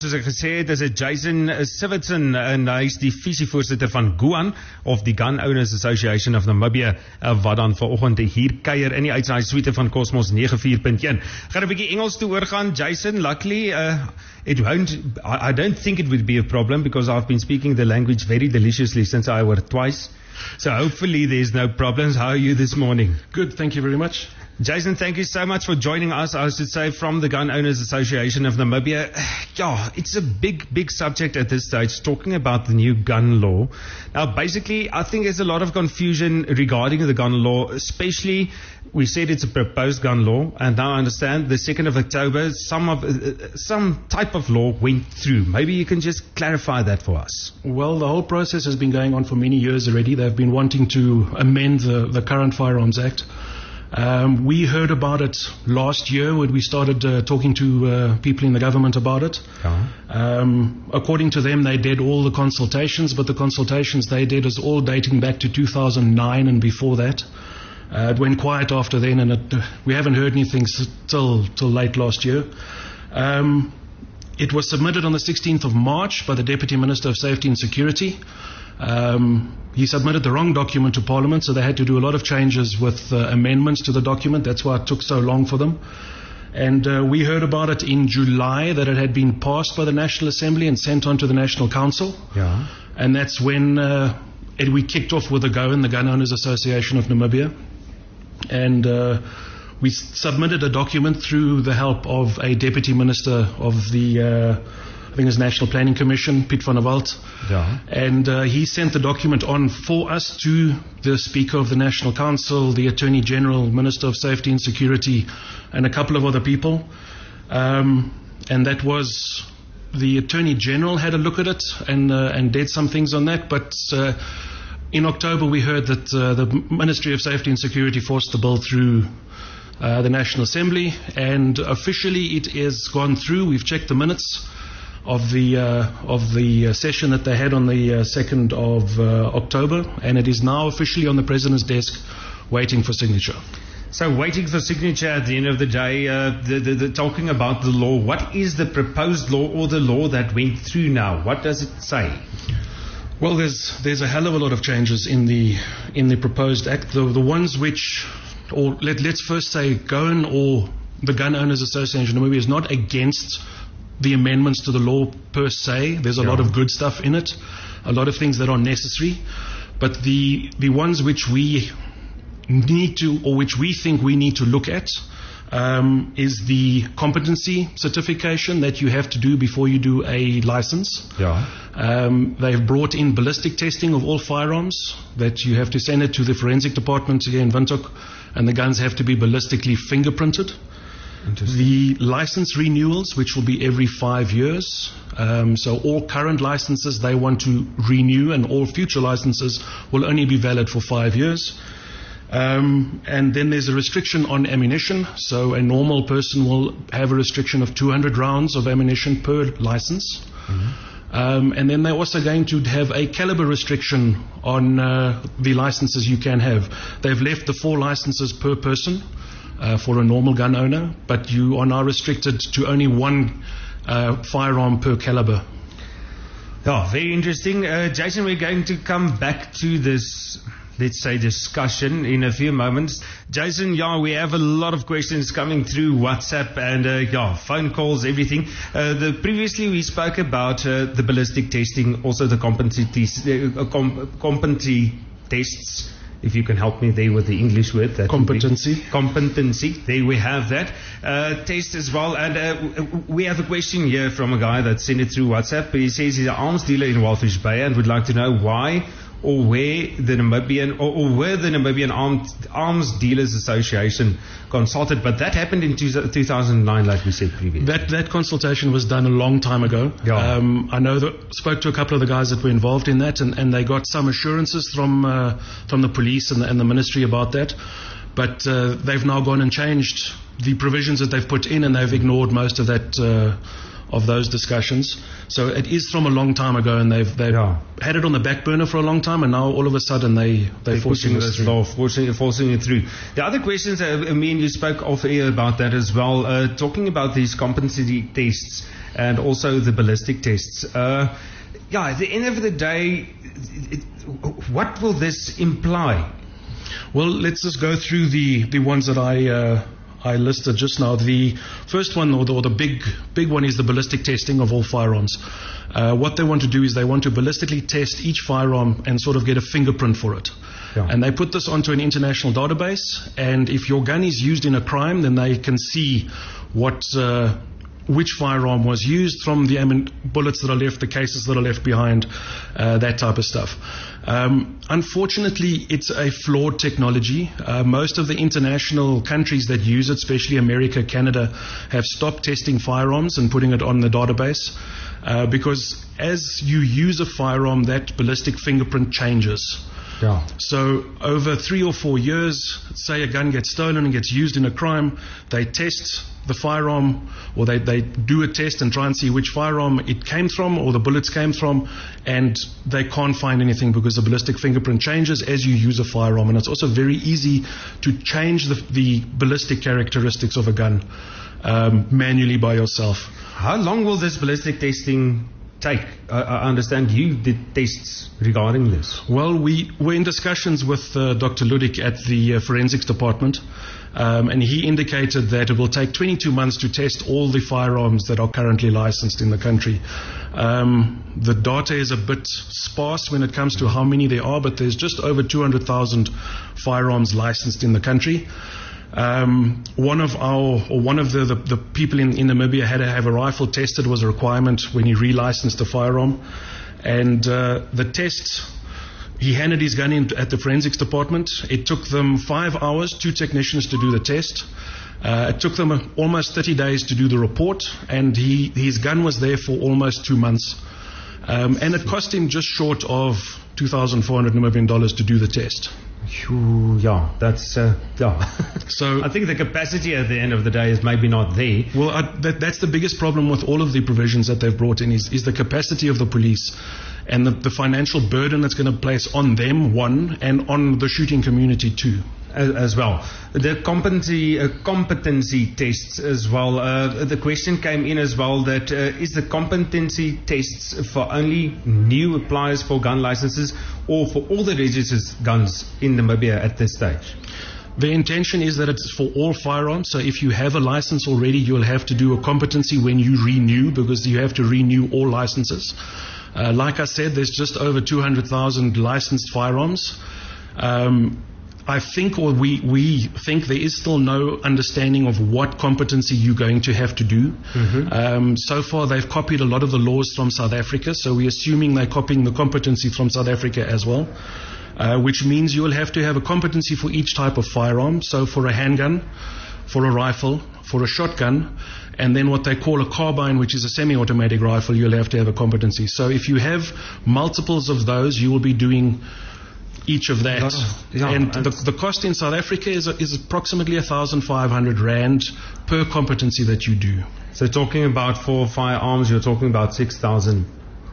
Soos ek gesê het, is dit Jason Sivertson en hy is die visievoorsitter van GOAN of die Gun Owners Association of Namibia wat dan vanoggend hier kuier in die uitsaai-suite van Cosmos 94.1. Gaan 'n bietjie Engels toe oorgaan. Jason, luckily I don't think it would be a problem because I've been speaking the language very deliciously since I were twice. So hopefully there's no problems. How are you this morning? Good, thank you very much. Jason, thank you so much for joining us, I should say, from the Gun Owners Association of Namibia. Yeah, it's a big subject at this stage, talking about the new gun law. Now, basically, I think there's a lot of confusion regarding the gun law, especially, we said it's a proposed gun law, and now I understand the 2nd of October, some type of law went through. Maybe you can just clarify that for us. Well, the whole process has been going on for many years already. They've been wanting to amend the current Firearms Act. We heard about it last year when we started talking to people in the government about it. According to them, they did all the consultations, but the consultations they did is all dating back to 2009 and before that. It went quiet after then, and we haven't heard anything till late last year. It was submitted on the 16th of March by the Deputy Minister of Safety and Security. He submitted the wrong document to Parliament, so they had to do a lot of changes with amendments to the document. That's why it took so long for them. And we heard about it in July, that it had been passed by the National Assembly and sent on to the National Council. Yeah. And that's when we kicked off with the GOAN, the Gun Owners Association of Namibia. And we submitted a document through the help of a Deputy Minister of the I think it's National Planning Commission, Piet van der Walt. Yeah. And he sent the document on for us to the Speaker of the National Council, the Attorney General, Minister of Safety and Security, and a couple of other people. And that was, the Attorney General had a look at it and did some things on that. But in October we heard that the Ministry of Safety and Security forced the bill through the National Assembly, and officially it is gone through. We've checked the minutes of the session that they had on the 2nd of October, and it is now officially on the President's desk waiting for signature. So waiting for signature at the end of the day, the talking about the law, what is the proposed law or the law that went through now? What does it say? Well, there's a hell of a lot of changes in the proposed act. The ones which, or let's first say GOAN, or the Gun Owners Association of Namibia, is not against the amendments to the law per se. There's a lot of good stuff in it, a lot of things that are necessary, but the ones which we need to, or which we think we need to look at, is the competency certification that you have to do before you do a license. Yeah. They've brought in ballistic testing of all firearms, that you have to send it to the forensic department here in Windhoek, and the guns have to be ballistically fingerprinted. The license renewals, which will be every 5 years. So all current licenses they want to renew, and all future licenses will only be valid for 5 years. And then there's a restriction on ammunition. So a normal person will have a restriction of 200 rounds of ammunition per license. Mm-hmm. And then they're also going to have a caliber restriction on the licenses you can have. They've left the 4 licenses per person for a normal gun owner, but you are now restricted to only 1 firearm per caliber. Yeah, very interesting. Jason, we're going to come back to this, let's say, discussion in a few moments. Jason, we have a lot of questions coming through WhatsApp and phone calls, everything. Previously we spoke about the ballistic testing, also the competency tests. If you can help me there with the English word. That competency. Competency. There we have that. Test as well. And we have a question here from a guy that sent it through WhatsApp. He says he's an arms dealer in Walvis Bay and would like to know why or where the Namibian Arms Dealers Association consulted. But that happened in 2009, like we said previously. That consultation was done a long time ago. Yeah. I spoke to a couple of the guys that were involved in that, and they got some assurances from the police and the ministry about that. But they've now gone and changed the provisions that they've put in, and they've ignored most of that of those discussions. So it is from a long time ago, and they've had it on the back burner for a long time, and now all of a sudden they're forcing this law, forcing it through. The other questions, me and you spoke off air about that as well, talking about these competency tests and also the ballistic tests. At the end of the day, what will this imply? Well, let's just go through the ones that I listed just now. The first one, or the big one, is the ballistic testing of all firearms. What they want to do is they want to ballistically test each firearm and sort of get a fingerprint for it. Yeah. And they put this onto an international database, and if your gun is used in a crime, then they can see which firearm was used, from the bullets that are left, the cases that are left behind, that type of stuff. Unfortunately, it's a flawed technology. Most of the international countries that use it, especially America, Canada, have stopped testing firearms and putting it on the database, because as you use a firearm, that ballistic fingerprint changes. Yeah. So over 3 or 4 years, say a gun gets stolen and gets used in a crime, they test the firearm, or they do a test and try and see which firearm it came from or the bullets came from, and they can't find anything because the ballistic fingerprint changes as you use a firearm. And it's also very easy to change the ballistic characteristics of a gun manually by yourself. How long will this ballistic testing take? I understand you did tests regarding this. Well, we were in discussions with Dr. Ludik at the forensics department, and he indicated that it will take 22 months to test all the firearms that are currently licensed in the country. The data is a bit sparse when it comes to how many there are, but there's just over 200,000 firearms licensed in the country. One of the people in Namibia had to have a rifle tested, was a requirement when he relicensed the firearm. And the test, he handed his gun in at the forensics department. It took them 5 hours, 2 technicians to do the test. It took them almost 30 days to do the report, and his gun was there for almost 2 months. And it cost him just short of 2,400 Namibian dollars to do the test. That's So I think the capacity at the end of the day is maybe not there. Well, that's the biggest problem with all of the provisions that they've brought in is the capacity of the police and the financial burden that's going to place on them, one, and on the shooting community, two. As well. The competency tests as well. The question came in as well that is the competency tests for only new appliers for gun licenses or for all the registered guns in Namibia at this stage? The intention is that it's for all firearms. So if you have a license already, you'll have to do a competency when you renew, because you have to renew all licenses. Like I said, there's just over 200,000 licensed firearms. I think, or we think, there is still no understanding of what competency you're going to have to do. Mm-hmm. So far, they've copied a lot of the laws from South Africa, so we're assuming they're copying the competency from South Africa as well, which means you will have to have a competency for each type of firearm. So for a handgun, for a rifle, for a shotgun, and then what they call a carbine, which is a semi-automatic rifle, you'll have to have a competency. So if you have multiples of those, you will be doing each of that. And the cost in South Africa is approximately 1,500 Rand per competency that you do. So talking about 4 firearms, you're talking about $6,000.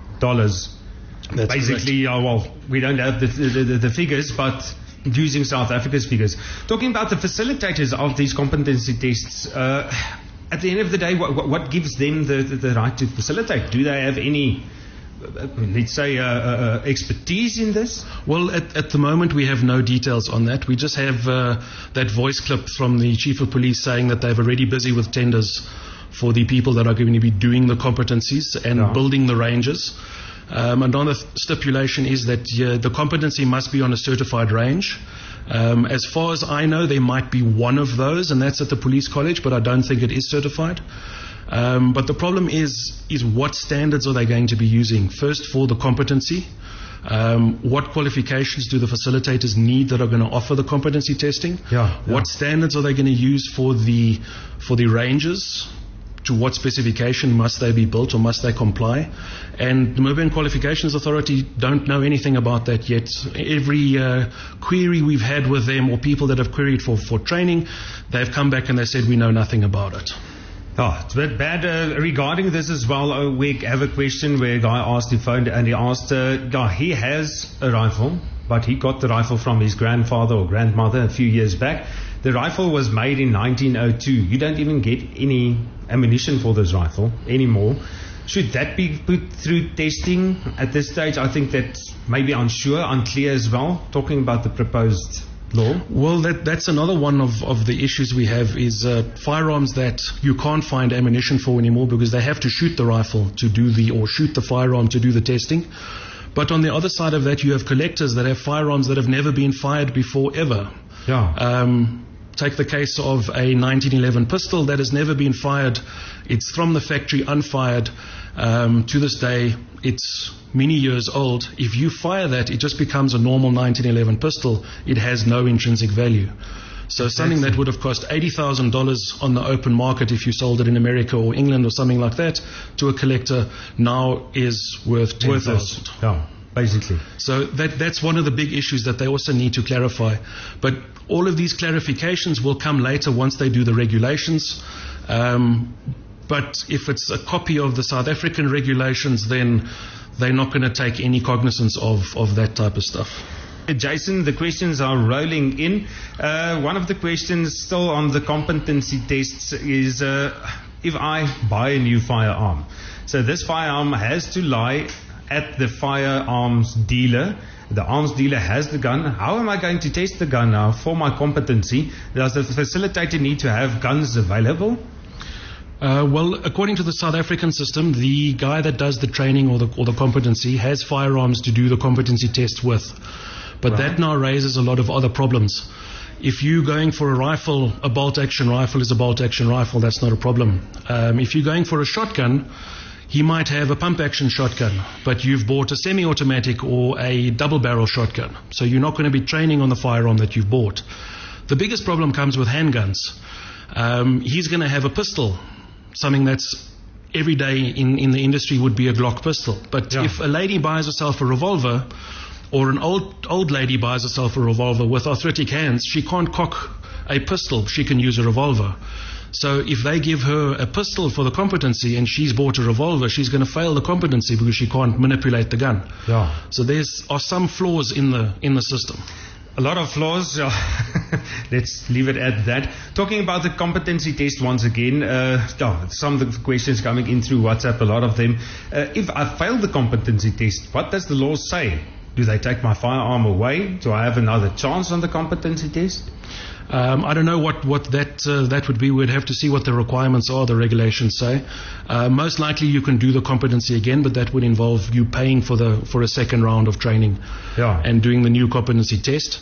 That's basically, we don't have the figures, but using South Africa's figures. Talking about the facilitators of these competency tests, at the end of the day, what gives them the right to facilitate? Do they have any, let's say, expertise in this? Well, at the moment we have no details on that. We just have that voice clip from the Chief of Police saying that they're already busy with tenders for the people that are going to be doing the competencies and building the ranges. Another stipulation is that the competency must be on a certified range. As far as I know, there might be one of those, and that's at the police college, but I don't think it is certified. But the problem is what standards are they going to be using? First, for the competency, what qualifications do the facilitators need that are going to offer the competency testing? What standards are they going to use for the ranges? To what specification must they be built, or must they comply? And the Namibian Qualifications Authority don't know anything about that yet. Every query we've had with them, or people that have queried for training, they've come back and they said we know nothing about it. Oh, it's a bit bad regarding this as well. We have a question where a guy asked, he phoned and he asked, he has a rifle, but he got the rifle from his grandfather or grandmother a few years back. The rifle was made in 1902. You don't even get any ammunition for this rifle anymore. Should that be put through testing at this stage? I think that's maybe unclear as well, talking about the proposed law. Well, that's another one of the issues we have is firearms that you can't find ammunition for anymore because they have to shoot the rifle to do or shoot the firearm to do the testing. But on the other side of that, you have collectors that have firearms that have never been fired before ever. Yeah. Take the case of a 1911 pistol that has never been fired. It's from the factory unfired. To this day, it's many years old. If you fire that, it just becomes a normal 1911 pistol. It has no intrinsic value. So something that would have cost $80,000 on the open market if you sold it in America or England or something like that to a collector now is worth $10,000. Yeah, basically. So that's one of the big issues that they also need to clarify. But all of these clarifications will come later once they do the regulations. But if it's a copy of the South African regulations, then they're not going to take any cognizance of that type of stuff. Jason, the questions are rolling in. One of the questions still on the competency tests is if I buy a new firearm. So this firearm has to lie at the firearms dealer. The arms dealer has the gun. How am I going to test the gun now for my competency? Does the facilitator need to have guns available? Well, according to the South African system, the guy that does the training or the competency has firearms to do the competency test with. But that now raises a lot of other problems. If you're going for a rifle, a bolt-action rifle is a bolt-action rifle. That's not a problem. If you're going for a shotgun, he might have a pump-action shotgun, but you've bought a semi-automatic or a double-barrel shotgun. So you're not going to be training on the firearm that you've bought. The biggest problem comes with handguns. He's going to have a pistol. Something that's every day in the industry would be a Glock pistol. But if a lady buys herself a revolver, or an old lady buys herself a revolver with arthritic hands, she can't cock a pistol. She can use a revolver. So if they give her a pistol for the competency and she's bought a revolver, she's going to fail the competency because she can't manipulate the gun. Yeah. So are some flaws in the system. A lot of flaws. Let's leave it at that. Talking about the competency test once again, some of the questions coming in through WhatsApp, a lot of them. If I fail the competency test, what does the law say? Do they take my firearm away? Do I have another chance on the competency test? I don't know what that would be. We'd have to see what the requirements are, the regulations say. Most likely you can do the competency again, but that would involve you paying for a second round of training and doing the new competency test.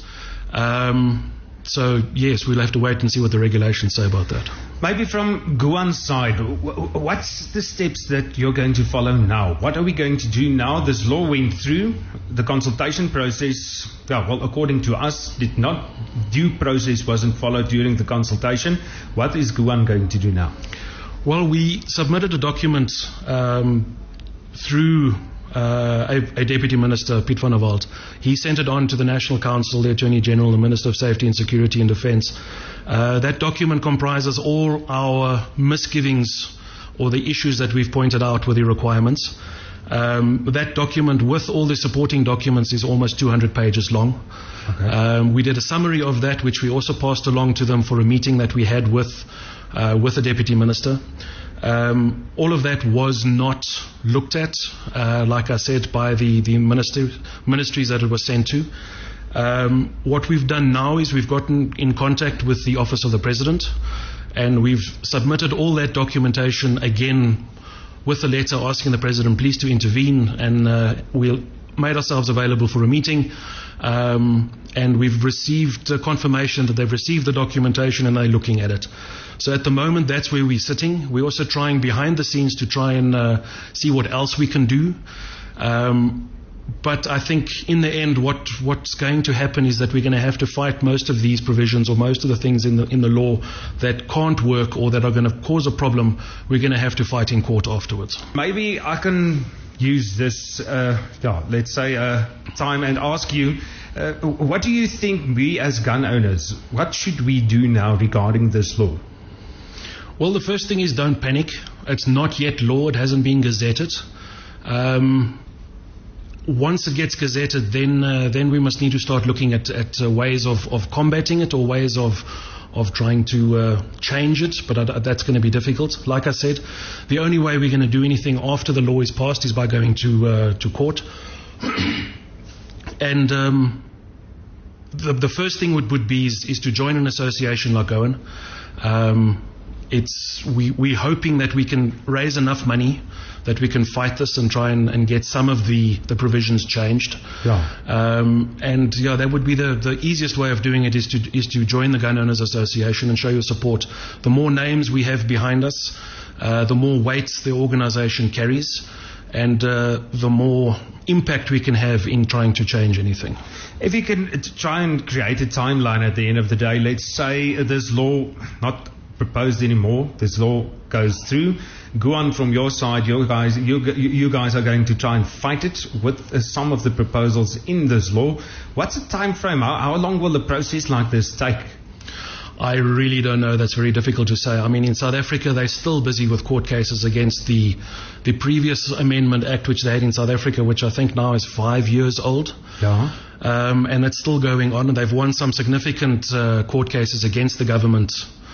So yes, we'll have to wait and see what the regulations say about that. Maybe from Guan's side, what's the steps that you're going to follow now? What are we going to do now? This law went through. The consultation process, according to us, due process wasn't followed during the consultation. What is Guan going to do now? Well, we submitted a document through a Deputy Minister, Piet van der Walt. He sent it on to the National Council, the Attorney General, the Minister of Safety and Security and Defence. That document comprises all our misgivings or the issues that we've pointed out with the requirements. That document with all the supporting documents is almost 200 pages long. Okay. We did a summary of that, which we also passed along to them for a meeting that we had with the Deputy Minister. All of that was not looked at, like I said, by the ministries that it was sent to. What we've done now is we've gotten in contact with the Office of the President, and we've submitted all that documentation again with a letter asking the President please to intervene, and we made ourselves available for a meeting. And we've received confirmation that they've received the documentation and they're looking at it. So at the moment, that's where we're sitting. We're also trying behind the scenes to try and see what else we can do. But I think in the end, what's going to happen is that we're going to have to fight most of these provisions or most of the things in the law that can't work or that are going to cause a problem. We're going to have to fight in court afterwards. Maybe I can use this, let's say, time and ask you, what do you think we as gun owners, what should we do now regarding this law? Well, the first thing is don't panic. It's not yet law. It hasn't been gazetted. Once it gets gazetted, then we must need to start looking at ways of combating it or ways of trying to change it, but that's going to be difficult. Like I said, the only way we're going to do anything after the law is passed is by going to court. And the first thing would be is to join an association like Gowan. We're hoping that we can raise enough money that we can fight this and try and get some of the provisions changed. That would be the easiest way of doing it is to join the Gun Owners Association and show your support. The more names we have behind us, the more weight the organization carries, and the more impact we can have in trying to change anything. If you can try and create a timeline at the end of the day, let's say this law not proposed anymore, this law goes through. Guan, from your side, you guys are going to try and fight it with some of the proposals in this law. What's the time frame? How long will the process like this take? I really don't know. That's very difficult to say. I mean, in South Africa, they're still busy with court cases against the previous Amendment Act, which they had in South Africa, which I think now is 5 years old. Yeah. And it's still going on. And they've won some significant court cases against the government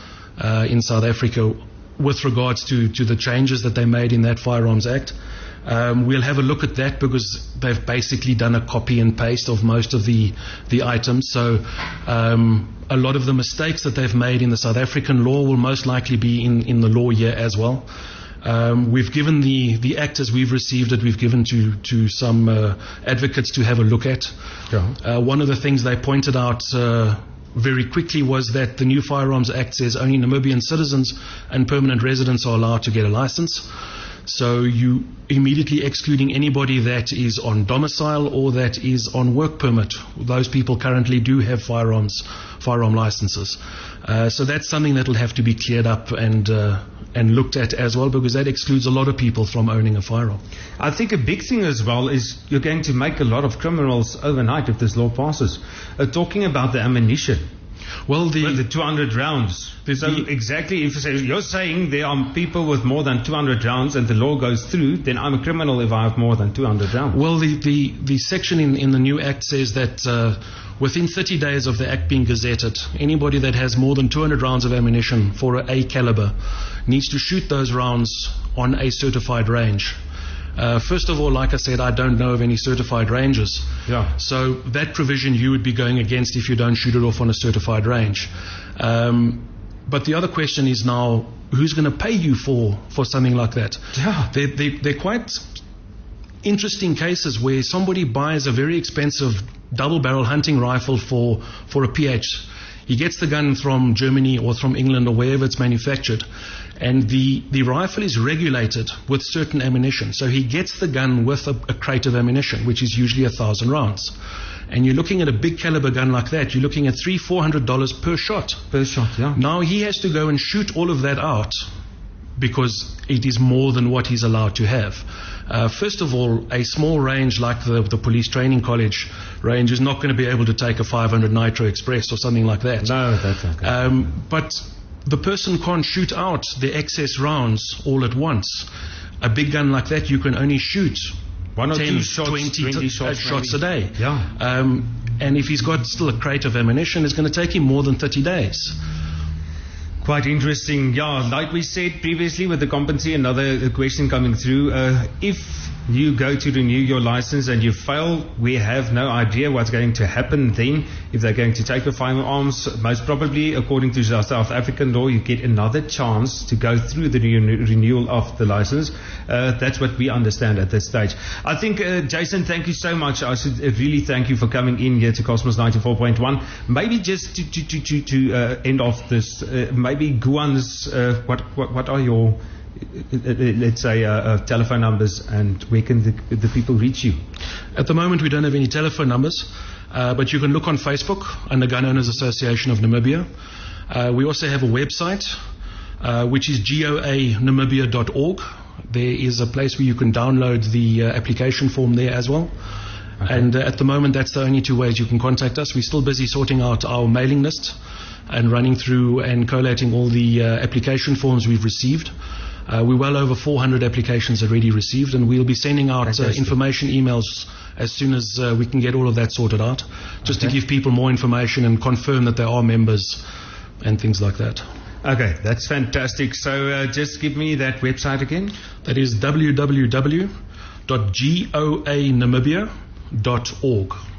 in South Africa with regards to the changes that they made in that Firearms Act. We'll have a look at that because they've basically done a copy and paste of most of the items. So a lot of the mistakes that they've made in the South African law will most likely be in the law here as well. We've given the act as we've received it, we've given to some advocates to have a look at. Yeah. One of the things they pointed out very quickly was that the new Firearms Act says only Namibian citizens and permanent residents are allowed to get a license. So you immediately excluding anybody that is on domicile or that is on work permit. Those people currently do have firearm licenses. So that's something that will have to be cleared up and looked at as well, because that excludes a lot of people from owning a firearm. I think a big thing as well is you're going to make a lot of criminals overnight if this law passes. Talking about the ammunition. Well, the 200 rounds. So exactly, if you're saying there are people with more than 200 rounds and the law goes through, then I'm a criminal if I have more than 200 rounds. Well, the section in the new act says that within 30 days of the act being gazetted, anybody that has more than 200 rounds of ammunition for a caliber needs to shoot those rounds on a certified range. First of all, like I said, I don't know of any certified ranges. Yeah. So that provision you would be going against if you don't shoot it off on a certified range. But the other question is now, who's going to pay you for something like that? Yeah. They're quite interesting cases where somebody buys a very expensive double-barrel hunting rifle for a PH. He gets the gun from Germany or from England or wherever it's manufactured, and the rifle is regulated with certain ammunition. So he gets the gun with a crate of ammunition, which is usually 1,000 rounds. And you're looking at a big caliber gun like that, you're looking at $300-400 per shot. Per shot, yeah. Now he has to go and shoot all of that out because it is more than what he's allowed to have. First of all, a small range like the police training college range is not going to be able to take a 500 Nitro Express or something like that. No, that's okay. But the person can't shoot out the excess rounds all at once. A big gun like that, you can only shoot 1 or 10, 2 shots, 20 shots a day. Yeah. And if he's got still a crate of ammunition, it's going to take him more than 30 days. Quite interesting. Yeah, like we said previously with the competency, another question coming through. If you go to renew your license and you fail, we have no idea what's going to happen then. If they're going to take the firearms, most probably, according to South African law, you get another chance to go through the renewal of the license. That's what we understand at this stage. I think, Jason, thank you so much. I should really thank you for coming in here to Cosmos 94.1. Maybe just to end off this, maybe Guan's, what are your, let's say, telephone numbers, and where can the people reach you? At the moment, we don't have any telephone numbers, but you can look on Facebook under Gun Owners Association of Namibia. We also have a website, which is goanamibia.org. There is a place where you can download the application form there as well. And at the moment, that's the only two ways you can contact us. We're still busy sorting out our mailing list and running through and collating all the application forms we've received. We're well over 400 applications already received, and we'll be sending out information emails as soon as we can get all of that sorted out, just to give people more information and confirm that they are members and things like that. Okay, that's fantastic. So just give me that website again. That is www.goanamibia.org.